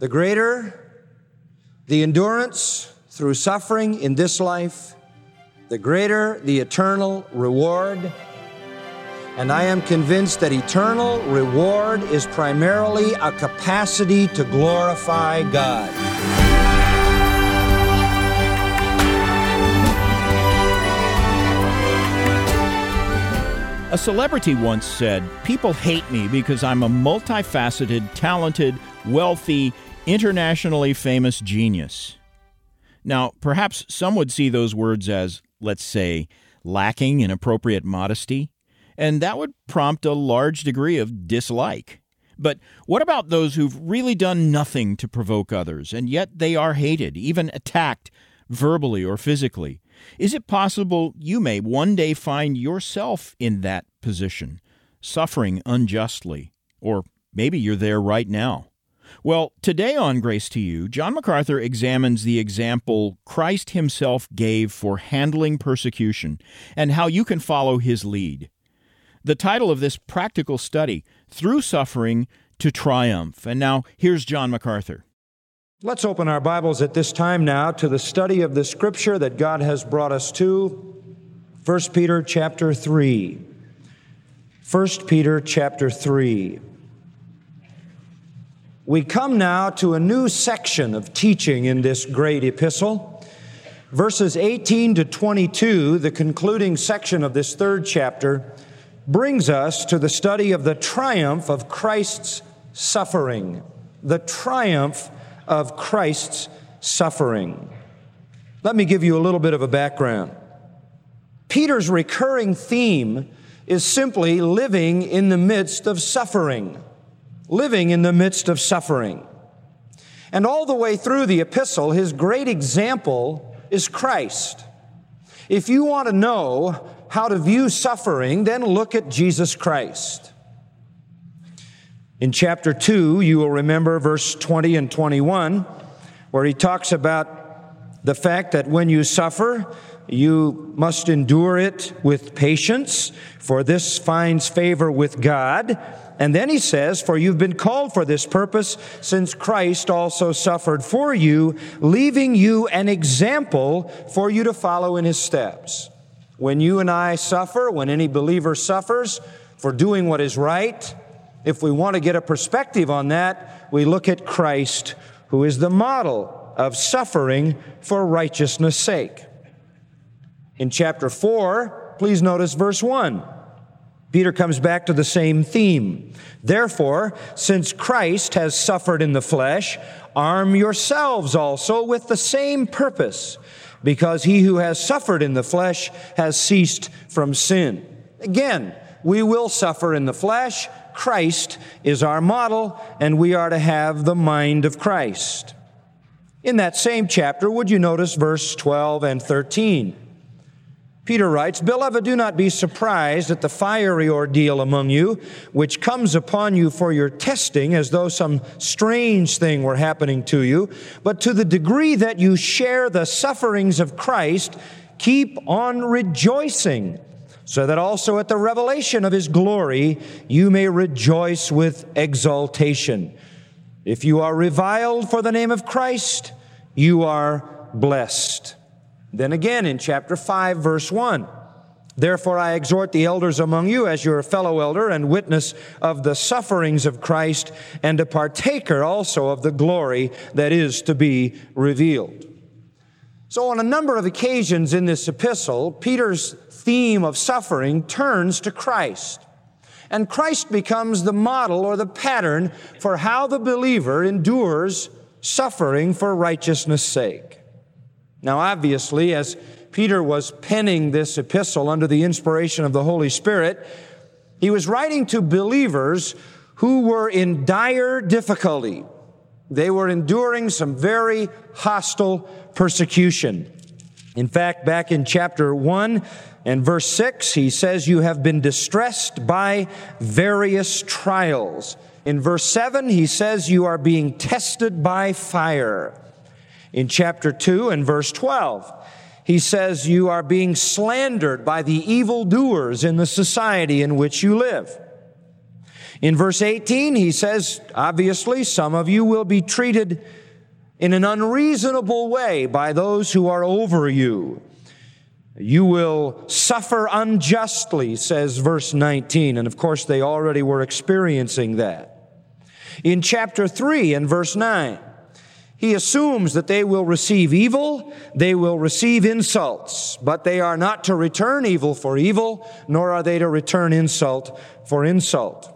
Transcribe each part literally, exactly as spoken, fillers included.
The greater the endurance through suffering in this life, the greater the eternal reward. And I am convinced that eternal reward is primarily a capacity to glorify God. A celebrity once said, "People hate me because I'm a multifaceted, talented, wealthy, internationally famous genius." Now, perhaps some would see those words as, let's say, lacking in appropriate modesty, and that would prompt a large degree of dislike. But what about those who've really done nothing to provoke others, and yet they are hated, even attacked verbally or physically? Is it possible you may one day find yourself in that position, suffering unjustly? Or maybe you're there right now. Well, today on Grace to You, John MacArthur examines the example Christ himself gave for handling persecution and how you can follow his lead. The title of this practical study, Through Suffering to Triumph. And now, here's John MacArthur. Let's open our Bibles at this time now to the study of the Scripture that God has brought us to, First Peter chapter three. First Peter chapter three. We come now to a new section of teaching in this great epistle. Verses eighteen to twenty-two, the concluding section of this third chapter, brings us to the study of the triumph of Christ's suffering. The triumph of Christ's suffering. Let me give you a little bit of a background. Peter's recurring theme is simply living in the midst of suffering. Living in the midst of suffering. And all the way through the epistle, his great example is Christ. If you want to know how to view suffering, then look at Jesus Christ. In chapter two, you will remember verse twenty and twenty-one, where he talks about the fact that when you suffer, you must endure it with patience, for this finds favor with God. And then he says, for you've been called for this purpose, since Christ also suffered for you, leaving you an example for you to follow in his steps. When you and I suffer, when any believer suffers for doing what is right, if we want to get a perspective on that, we look at Christ, who is the model of suffering for righteousness' sake. In chapter four, please notice verse one. Peter comes back to the same theme. Therefore, since Christ has suffered in the flesh, arm yourselves also with the same purpose, because he who has suffered in the flesh has ceased from sin. Again, we will suffer in the flesh. Christ is our model, and we are to have the mind of Christ. In that same chapter, would you notice verse twelve and thirteen? Peter writes, Beloved, do not be surprised at the fiery ordeal among you, which comes upon you for your testing, as though some strange thing were happening to you. But to the degree that you share the sufferings of Christ, keep on rejoicing, so that also at the revelation of his glory you may rejoice with exultation. If you are reviled for the name of Christ, you are blessed. Then again in chapter five, verse one, Therefore I exhort the elders among you as your fellow elder and witness of the sufferings of Christ, and a partaker also of the glory that is to be revealed. So on a number of occasions in this epistle, Peter's theme of suffering turns to Christ. And Christ becomes the model or the pattern for how the believer endures suffering for righteousness' sake. Now, obviously, as Peter was penning this epistle under the inspiration of the Holy Spirit, he was writing to believers who were in dire difficulty. They were enduring some very hostile persecution. In fact, back in chapter one and verse six, he says, you have been distressed by various trials. In verse seven, he says, you are being tested by fire. In chapter two and verse twelve, he says, you are being slandered by the evildoers in the society in which you live. In verse eighteen, he says, obviously, some of you will be treated in an unreasonable way by those who are over you. You will suffer unjustly, says verse nineteen. And of course, they already were experiencing that. In chapter three and verse nine, he assumes that they will receive evil, they will receive insults, but they are not to return evil for evil, nor are they to return insult for insult.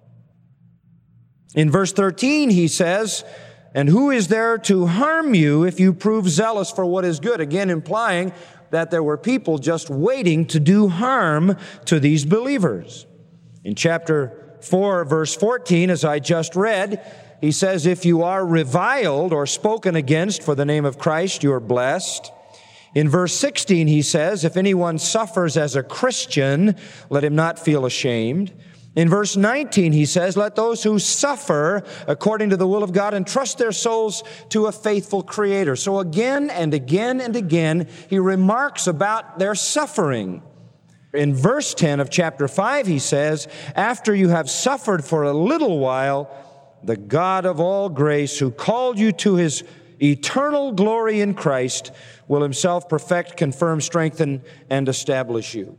In verse thirteen, he says, and who is there to harm you if you prove zealous for what is good? Again, implying that there were people just waiting to do harm to these believers. In chapter four, verse fourteen, as I just read, he says, if you are reviled or spoken against for the name of Christ, you are blessed. In verse sixteen, he says, if anyone suffers as a Christian, let him not feel ashamed. In verse nineteen, he says, let those who suffer according to the will of God entrust their souls to a faithful Creator. So again and again and again, he remarks about their suffering. In verse ten of chapter five, he says, after you have suffered for a little while, the God of all grace, who called you to his eternal glory in Christ, will himself perfect, confirm, strengthen, and establish you.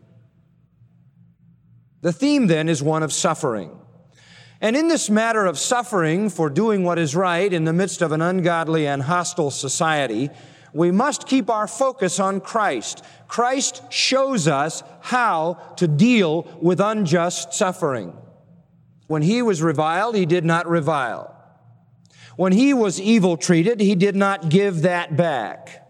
The theme then is one of suffering. And in this matter of suffering for doing what is right in the midst of an ungodly and hostile society, we must keep our focus on Christ. Christ shows us how to deal with unjust suffering. When he was reviled, he did not revile. When he was evil treated, he did not give that back.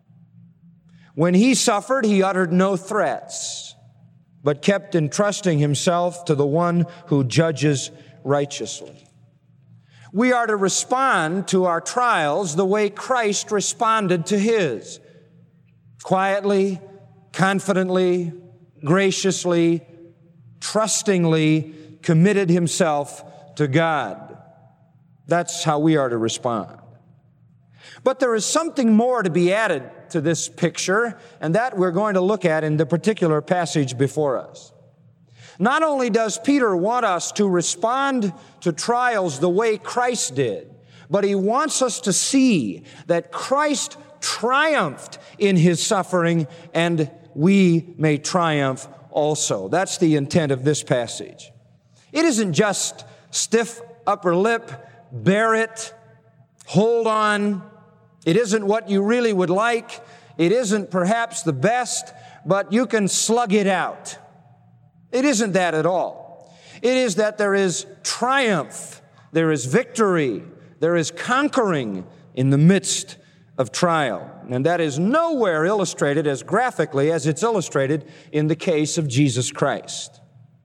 When he suffered, he uttered no threats, but kept entrusting himself to the one who judges righteously. We are to respond to our trials the way Christ responded to his. Quietly, confidently, graciously, trustingly committed himself to God. That's how we are to respond. But there is something more to be added to this picture, and that we're going to look at in the particular passage before us. Not only does Peter want us to respond to trials the way Christ did, but he wants us to see that Christ triumphed in his suffering, and we may triumph also. That's the intent of this passage. It isn't just stiff upper lip, bear it, hold on. It isn't what you really would like. It isn't perhaps the best, but you can slug it out. It isn't that at all. It is that there is triumph, there is victory, there is conquering in the midst of trial. And that is nowhere illustrated as graphically as it's illustrated in the case of Jesus Christ.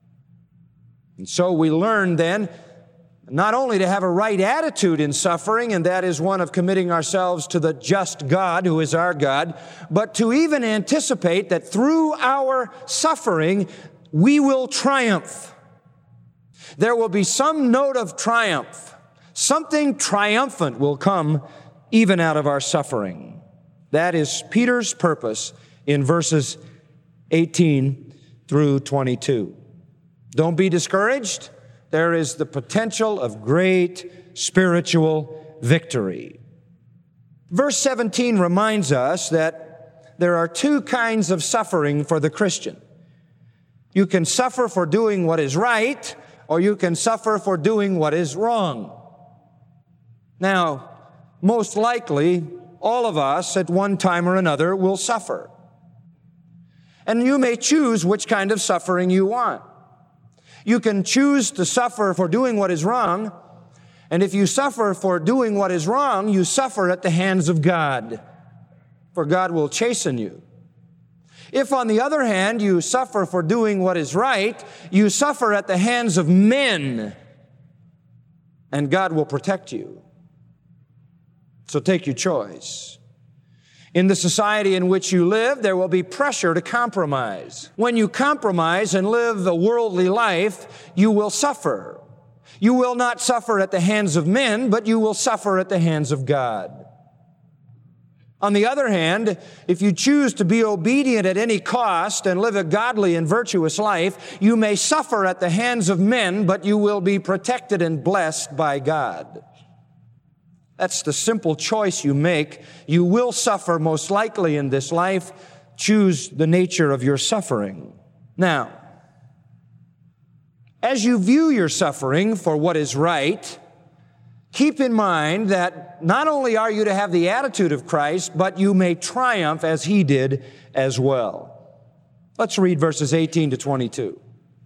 And so we learn then not only to have a right attitude in suffering, and that is one of committing ourselves to the just God who is our God, but to even anticipate that through our suffering, we will triumph. There will be some note of triumph. Something triumphant will come even out of our suffering. That is Peter's purpose in verses eighteen through twenty-two. Don't be discouraged. There is the potential of great spiritual victory. Verse seventeen reminds us that there are two kinds of suffering for the Christian. You can suffer for doing what is right, or you can suffer for doing what is wrong. Now, most likely, all of us at one time or another will suffer. And you may choose which kind of suffering you want. You can choose to suffer for doing what is wrong, and if you suffer for doing what is wrong, you suffer at the hands of God, for God will chasten you. If, on the other hand, you suffer for doing what is right, you suffer at the hands of men, and God will protect you. So take your choice. In the society in which you live, there will be pressure to compromise. When you compromise and live a worldly life, you will suffer. You will not suffer at the hands of men, but you will suffer at the hands of God. On the other hand, if you choose to be obedient at any cost and live a godly and virtuous life, you may suffer at the hands of men, but you will be protected and blessed by God. That's the simple choice you make. You will suffer most likely in this life. Choose the nature of your suffering. Now, as you view your suffering for what is right, keep in mind that not only are you to have the attitude of Christ, but you may triumph as He did as well. Let's read verses eighteen to twenty-two.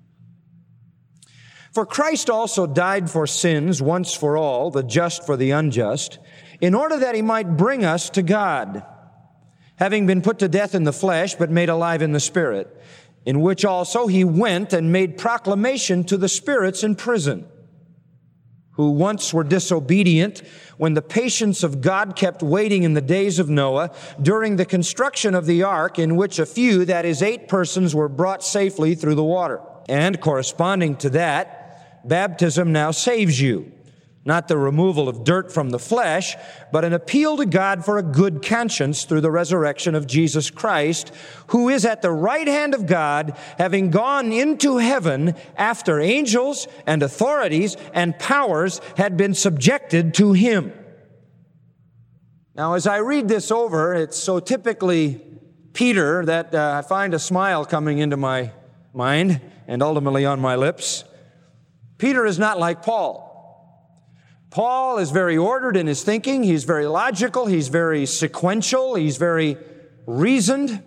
For Christ also died for sins once for all, the just for the unjust, in order that He might bring us to God, having been put to death in the flesh, but made alive in the Spirit, in which also He went and made proclamation to the spirits in prison, who once were disobedient when the patience of God kept waiting in the days of Noah during the construction of the ark, in which a few, that is eight persons, were brought safely through the water. And corresponding to that, baptism now saves you, not the removal of dirt from the flesh, but an appeal to God for a good conscience through the resurrection of Jesus Christ, who is at the right hand of God, having gone into heaven after angels and authorities and powers had been subjected to Him. Now, as I read this over, it's so typically Peter that uh, I find a smile coming into my mind and ultimately on my lips. Peter is not like Paul. Paul is very ordered in his thinking. He's very logical. He's very sequential. He's very reasoned.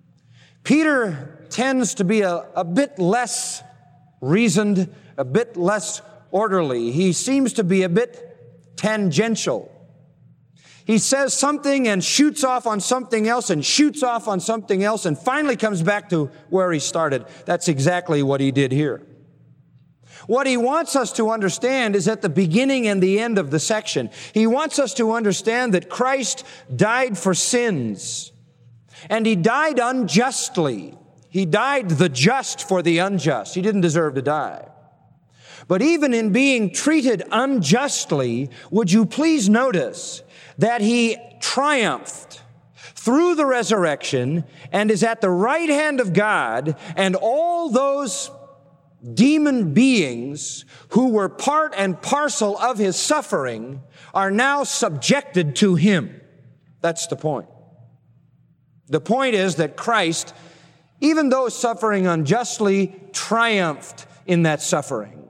Peter tends to be a, a bit less reasoned, a bit less orderly. He seems to be a bit tangential. He says something and shoots off on something else and shoots off on something else and finally comes back to where he started. That's exactly what he did here. What he wants us to understand is at the beginning and the end of the section. He wants us to understand that Christ died for sins, and He died unjustly. He died the just for the unjust. He didn't deserve to die. But even in being treated unjustly, would you please notice that He triumphed through the resurrection and is at the right hand of God, and all those demon beings who were part and parcel of His suffering are now subjected to Him. That's the point. The point is that Christ, even though suffering unjustly, triumphed in that suffering.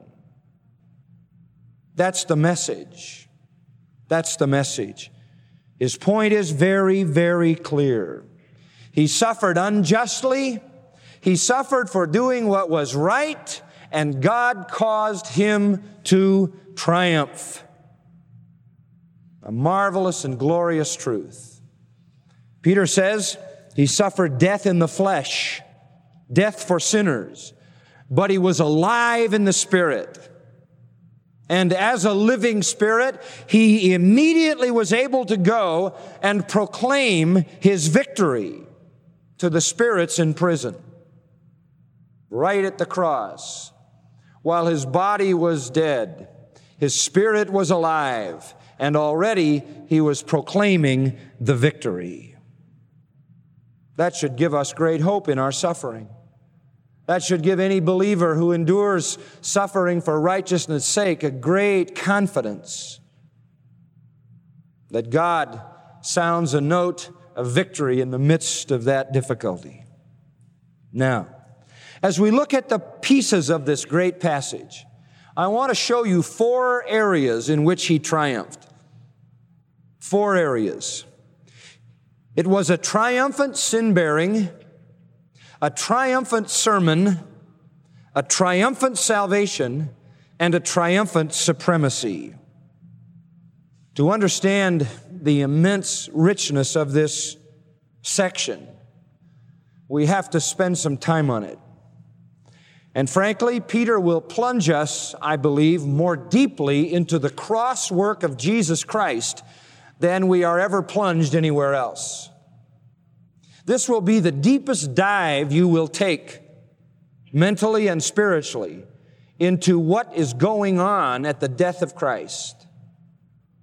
That's the message. That's the message. His point is very, very clear. He suffered unjustly. He suffered for doing what was right, and God caused Him to triumph. A marvelous and glorious truth. Peter says He suffered death in the flesh, death for sinners, but He was alive in the Spirit. And as a living Spirit, He immediately was able to go and proclaim His victory to the spirits in prison. Right at the cross, while His body was dead, His spirit was alive, and already He was proclaiming the victory. That should give us great hope in our suffering. That should give any believer who endures suffering for righteousness' sake a great confidence that God sounds a note of victory in the midst of that difficulty. Now, as we look at the pieces of this great passage, I want to show you four areas in which He triumphed. Four areas. It was a triumphant sin-bearing, a triumphant sermon, a triumphant salvation, and a triumphant supremacy. To understand the immense richness of this section, we have to spend some time on it. And frankly, Peter will plunge us, I believe, more deeply into the cross work of Jesus Christ than we are ever plunged anywhere else. This will be the deepest dive you will take, mentally and spiritually, into what is going on at the death of Christ.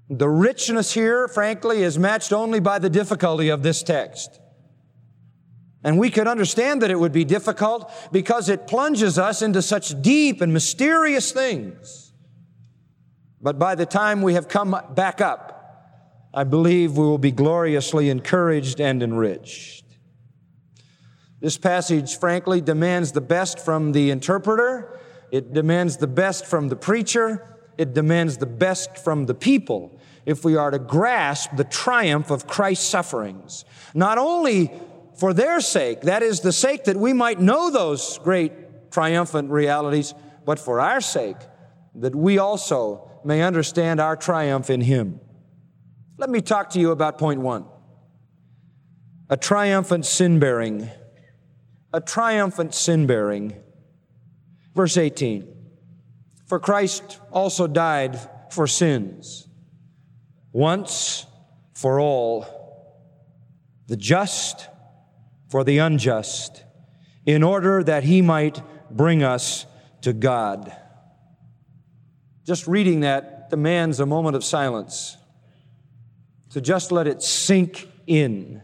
The richness here, frankly, is matched only by the difficulty of this text. And we could understand that it would be difficult because it plunges us into such deep and mysterious things. But by the time we have come back up, I believe we will be gloriously encouraged and enriched. This passage, frankly, demands the best from the interpreter. It demands the best from the preacher. It demands the best from the people if we are to grasp the triumph of Christ's sufferings. Not only for their sake, that is the sake that we might know those great triumphant realities, but for our sake, that we also may understand our triumph in Him. Let me talk to you about point one. A triumphant sin-bearing. A triumphant sin-bearing. Verse eighteen. For Christ also died for sins, once for all, the just for the unjust, in order that He might bring us to God. Just reading that demands a moment of silence. So just let it sink in.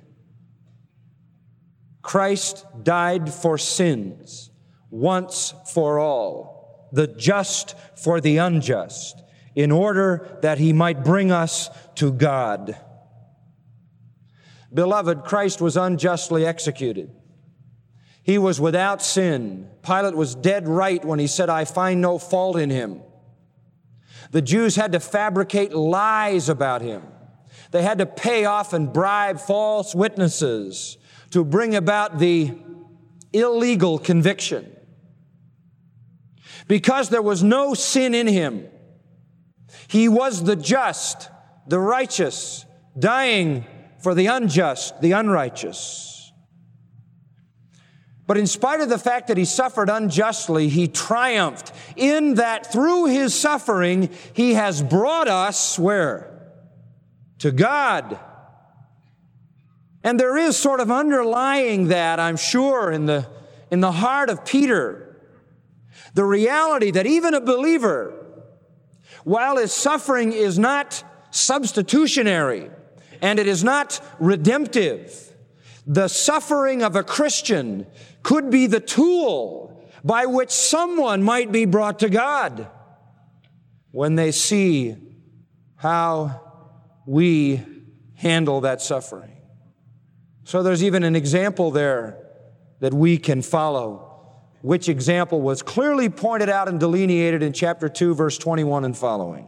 Christ died for sins, once for all, the just for the unjust, in order that He might bring us to God. Beloved, Christ was unjustly executed. He was without sin. Pilate was dead right when he said, I find no fault in Him. The Jews had to fabricate lies about Him. They had to pay off and bribe false witnesses to bring about the illegal conviction. Because there was no sin in Him, He was the just, the righteous, dying for the unjust, the unrighteous. But in spite of the fact that He suffered unjustly, He triumphed in that through His suffering, He has brought us where? To God. And there is sort of underlying that, I'm sure, in the, in the heart of Peter, the reality that even a believer, while his suffering is not substitutionary and it is not redemptive, the suffering of a Christian could be the tool by which someone might be brought to God when they see how we handle that suffering. So there's even an example there that we can follow, which example was clearly pointed out and delineated in chapter two, verse twenty-one and following.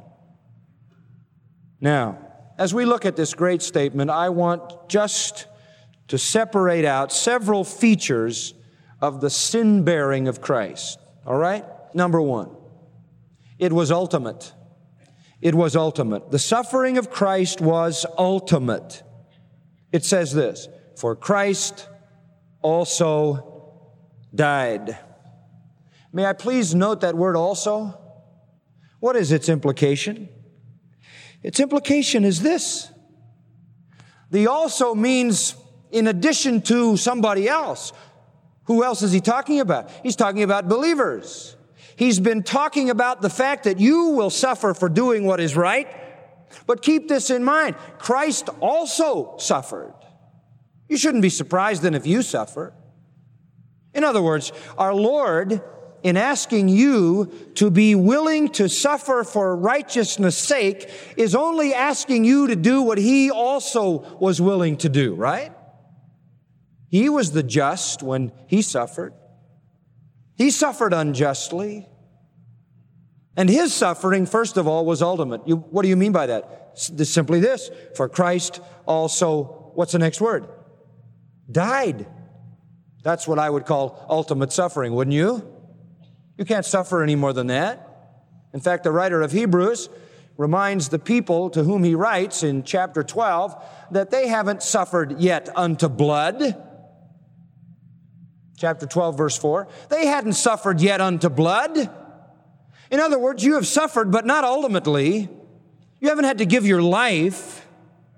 Now, as we look at this great statement, I want just to separate out several features of the sin-bearing of Christ. All right? Number one, it was ultimate. It was ultimate. The suffering of Christ was ultimate. It says this, for Christ also died. May I please note that word also? What is its implication? Its implication is this. The also means in addition to somebody else. Who else is he talking about? He's talking about believers. He's been talking about the fact that you will suffer for doing what is right. But keep this in mind. Christ also suffered. You shouldn't be surprised then if you suffer. In other words, our Lord, in asking you to be willing to suffer for righteousness' sake, is only asking you to do what He also was willing to do, right? He was the just when He suffered. He suffered unjustly. And His suffering, first of all, was ultimate. You, what do you mean by that? S- simply this. For Christ also, what's the next word? Died. That's what I would call ultimate suffering, wouldn't you? You can't suffer any more than that. In fact, the writer of Hebrews reminds the people to whom he writes in chapter twelve that they haven't suffered yet unto blood. Chapter twelve, verse four. They hadn't suffered yet unto blood. In other words, you have suffered, but not ultimately. You haven't had to give your life.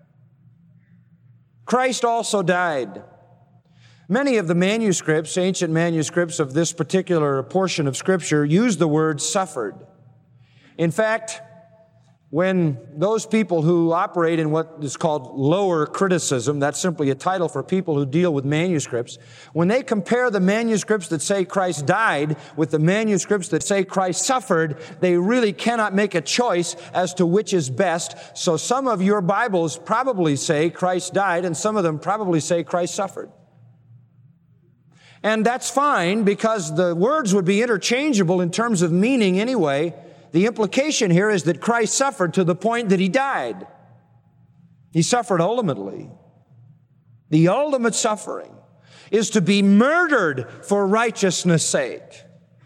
Christ also died. Many of the manuscripts, ancient manuscripts of this particular portion of Scripture, use the word suffered. In fact, when those people who operate in what is called lower criticism, that's simply a title for people who deal with manuscripts, when they compare the manuscripts that say Christ died with the manuscripts that say Christ suffered, they really cannot make a choice as to which is best. So some of your Bibles probably say Christ died, and some of them probably say Christ suffered. And that's fine, because the words would be interchangeable in terms of meaning anyway. The implication here is that Christ suffered to the point that He died. He suffered ultimately. The ultimate suffering is to be murdered for righteousness' sake.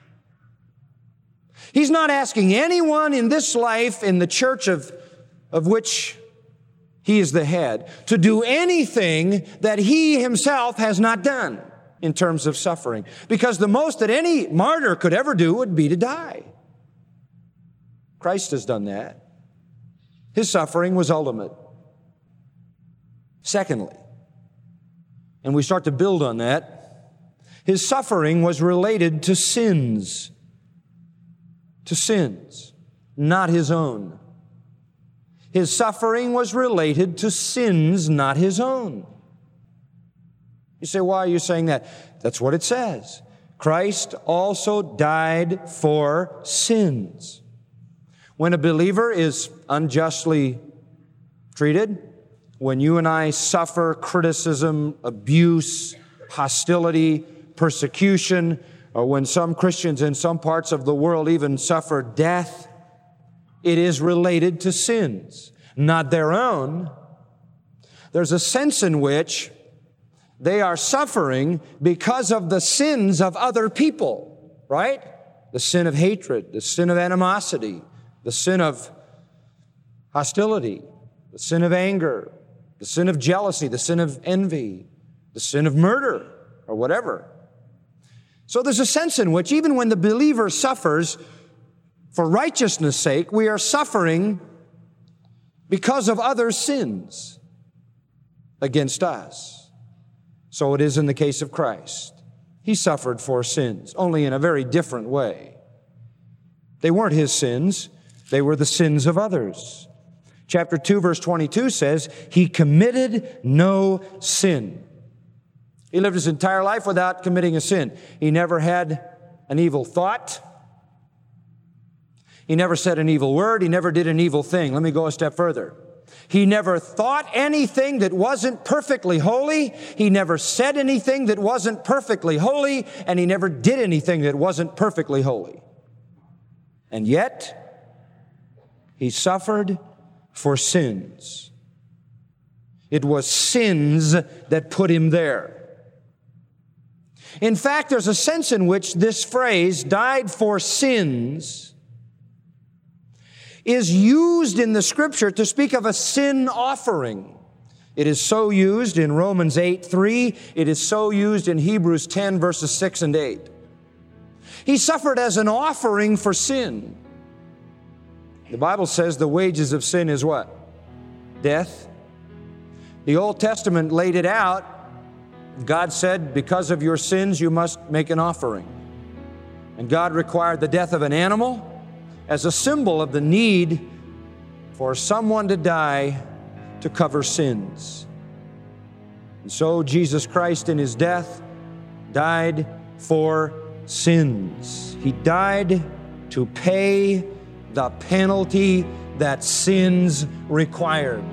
He's not asking anyone in this life, in the church of, of which He is the head, to do anything that He Himself has not done in terms of suffering. Because the most that any martyr could ever do would be to die. Christ has done that. His suffering was ultimate. Secondly, and we start to build on that, His suffering was related to sins. To sins, not His own. His suffering was related to sins, not His own. You say, why are you saying that? That's what it says. Christ also died for sins. When a believer is unjustly treated, when you and I suffer criticism, abuse, hostility, persecution, or when some Christians in some parts of the world even suffer death, it is related to sins, not their own. There's a sense in which they are suffering because of the sins of other people, right? The sin of hatred, the sin of animosity, the sin of hostility, the sin of anger, the sin of jealousy, the sin of envy, the sin of murder, or whatever. So there's a sense in which even when the believer suffers for righteousness' sake, we are suffering because of other sins against us. So it is in the case of Christ. He suffered for sins, only in a very different way. They weren't His sins. They were the sins of others. Chapter two, verse twenty-two says, He committed no sin. He lived His entire life without committing a sin. He never had an evil thought. He never said an evil word. He never did an evil thing. Let me go a step further. He never thought anything that wasn't perfectly holy. He never said anything that wasn't perfectly holy. And He never did anything that wasn't perfectly holy. And yet, He suffered for sins. It was sins that put Him there. In fact, there's a sense in which this phrase, died for sins, is used in the Scripture to speak of a sin offering. It is so used in Romans eight three. It is so used in Hebrews ten, verses six and eight. He suffered as an offering for sin. The Bible says the wages of sin is what? Death. The Old Testament laid it out. God said, because of your sins, you must make an offering. And God required the death of an animal as a symbol of the need for someone to die to cover sins. And so Jesus Christ in His death died for sins. He died to pay the penalty that sins required.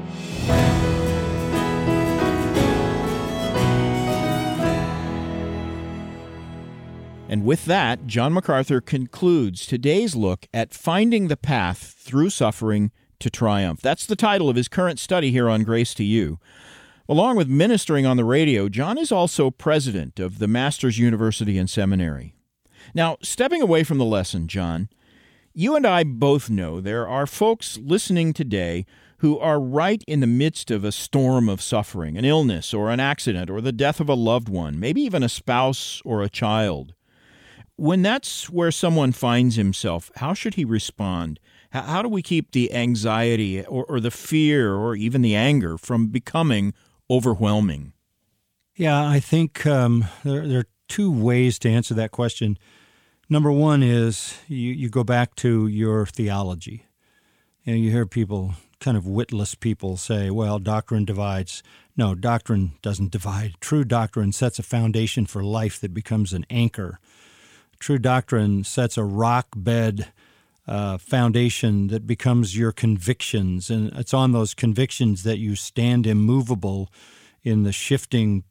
And with that, John MacArthur concludes today's look at finding the path through suffering to triumph. That's the title of his current study here on Grace to You. Along with ministering on the radio, John is also president of the Masters University and Seminary. Now, stepping away from the lesson, John, you and I both know there are folks listening today who are right in the midst of a storm of suffering, an illness or an accident or the death of a loved one, maybe even a spouse or a child. When that's where someone finds himself, how should he respond? How do we keep the anxiety or, or the fear or even the anger from becoming overwhelming? Yeah, I think um, there, there are two ways to answer that question. Number one is you, you go back to your theology. You know, you hear people, kind of witless people, say, well, doctrine divides. No, doctrine doesn't divide. True doctrine sets a foundation for life that becomes an anchor. True doctrine sets a rock bed uh, foundation that becomes your convictions, and it's on those convictions that you stand immovable in the shifting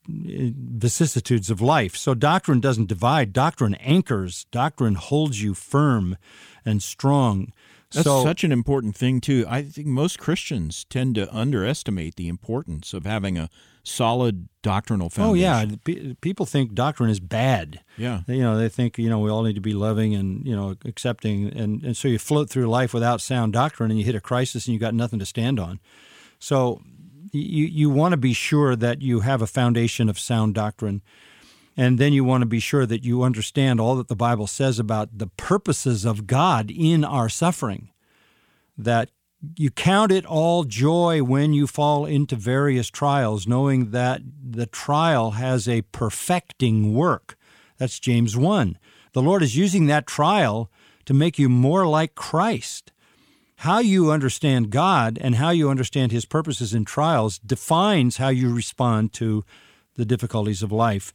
vicissitudes of life. So doctrine doesn't divide. Doctrine anchors. Doctrine holds you firm and strong. That's so, such an important thing, too. I think most Christians tend to underestimate the importance of having a solid doctrinal foundation. Oh, yeah. P- people think doctrine is bad. Yeah. You know, they think, you know, we all need to be loving and, you know, accepting. And, and so you float through life without sound doctrine and you hit a crisis and you got nothing to stand on. So you, you want to be sure that you have a foundation of sound doctrine. And then you want to be sure that you understand all that the Bible says about the purposes of God in our suffering, that you count it all joy when you fall into various trials, knowing that the trial has a perfecting work. That's James one. The Lord is using that trial to make you more like Christ. How you understand God and how you understand His purposes in trials defines how you respond to the difficulties of life.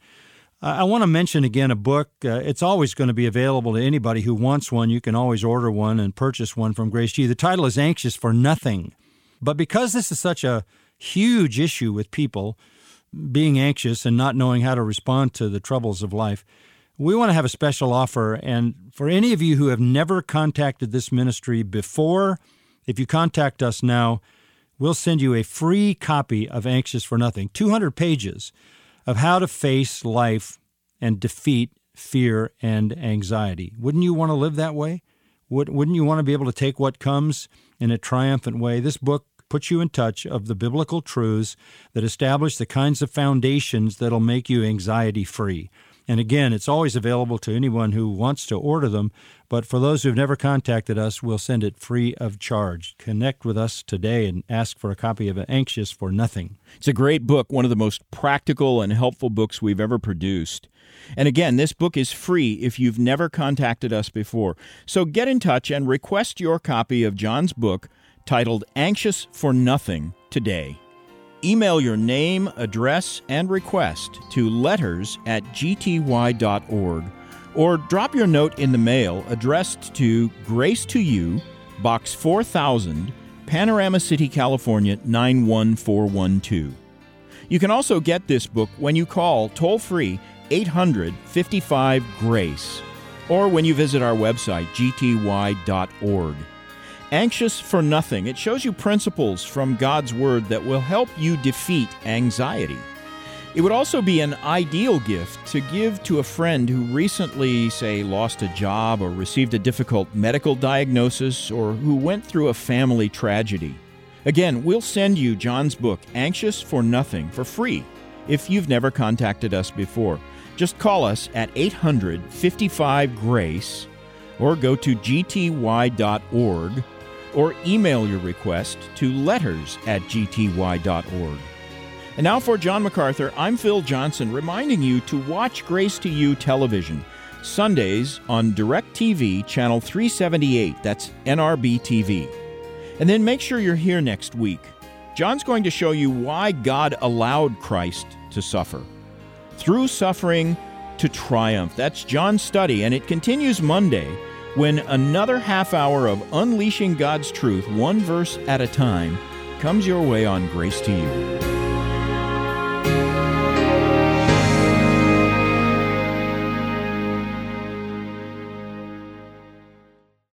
I want to mention again a book. Uh, it's always going to be available to anybody who wants one. You can always order one and purchase one from Grace to You. The title is Anxious for Nothing. But because this is such a huge issue with people being anxious and not knowing how to respond to the troubles of life, we want to have a special offer. And for any of you who have never contacted this ministry before, if you contact us now, we'll send you a free copy of Anxious for Nothing, two hundred pages of how to face life and defeat fear and anxiety. Wouldn't you want to live that way? Wouldn't you want to be able to take what comes in a triumphant way? This book puts you in touch of the biblical truths that establish the kinds of foundations that'll make you anxiety-free. And again, it's always available to anyone who wants to order them, but for those who've never contacted us, we'll send it free of charge. Connect with us today and ask for a copy of Anxious for Nothing. It's a great book, one of the most practical and helpful books we've ever produced. And again, this book is free if you've never contacted us before. So get in touch and request your copy of John's book titled Anxious for Nothing today. Email your name, address, and request to letters at g t y dot org, or drop your note in the mail addressed to Grace to You, Box four thousand, Panorama City, California, nine one four one two. You can also get this book when you call toll-free eight hundred, fifty-five, GRACE, or when you visit our website, g t y dot org. Anxious for Nothing. It shows you principles from God's Word that will help you defeat anxiety. It would also be an ideal gift to give to a friend who recently, say, lost a job or received a difficult medical diagnosis or who went through a family tragedy. Again, we'll send you John's book, Anxious for Nothing, for free if you've never contacted us before. Just call us at eight hundred, fifty-five, GRACE or go to g t y dot org. or email your request to letters at g t y dot org. And now for John MacArthur, I'm Phil Johnson, reminding you to watch Grace to You television, Sundays on DirecTV, Channel three seventy-eight, that's N R B T V. And then make sure you're here next week. John's going to show you why God allowed Christ to suffer. Through suffering to triumph. That's John's study, and it continues Monday, when another half hour of unleashing God's truth, one verse at a time, comes your way on Grace to You.